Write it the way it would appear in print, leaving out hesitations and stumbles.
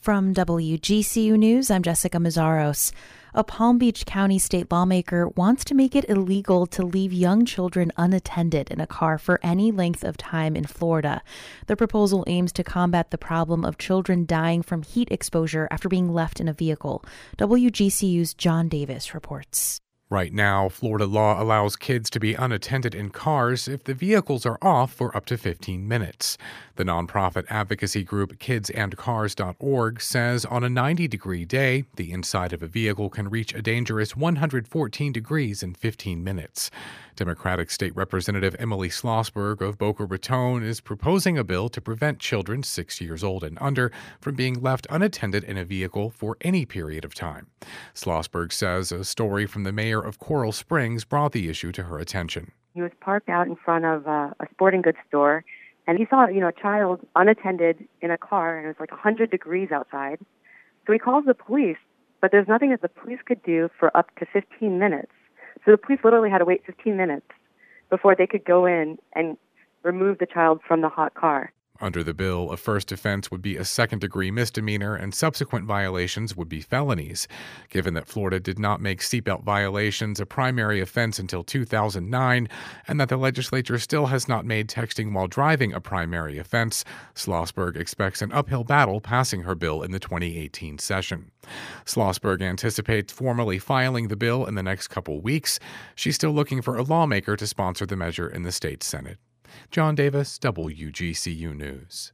From WGCU News, I'm Jessica Mazzaros. A Palm Beach County state lawmaker wants to make it illegal to leave young children unattended in a car for any length of time in Florida. The proposal aims to combat the problem of children dying from heat exposure after being left in a vehicle. WGCU's John Davis reports. Right now, Florida law allows kids to be unattended in cars if the vehicles are off for up to 15 minutes. The nonprofit advocacy group kidsandcars.org says on a 90-degree day, the inside of a vehicle can reach a dangerous 114 degrees in 15 minutes. Democratic State Representative Emily Schlossberg of Boca Raton is proposing a bill to prevent children 6 years old and under from being left unattended in a vehicle for any period of time. Schlossberg says a story from the mayor of Coral Springs brought the issue to her attention. He was parked out in front of a sporting goods store, and he saw, a child unattended in a car, and it was like 100 degrees outside. So he calls the police, but there's nothing that the police could do for up to 15 minutes. So the police literally had to wait 15 minutes before they could go in and remove the child from the hot car. Under the bill, a first offense would be a second-degree misdemeanor and subsequent violations would be felonies. Given that Florida did not make seatbelt violations a primary offense until 2009 and that the legislature still has not made texting while driving a primary offense, Schlossberg expects an uphill battle passing her bill in the 2018 session. Schlossberg anticipates formally filing the bill in the next couple weeks. She's still looking for a lawmaker to sponsor the measure in the state Senate. John Davis, WGCU News.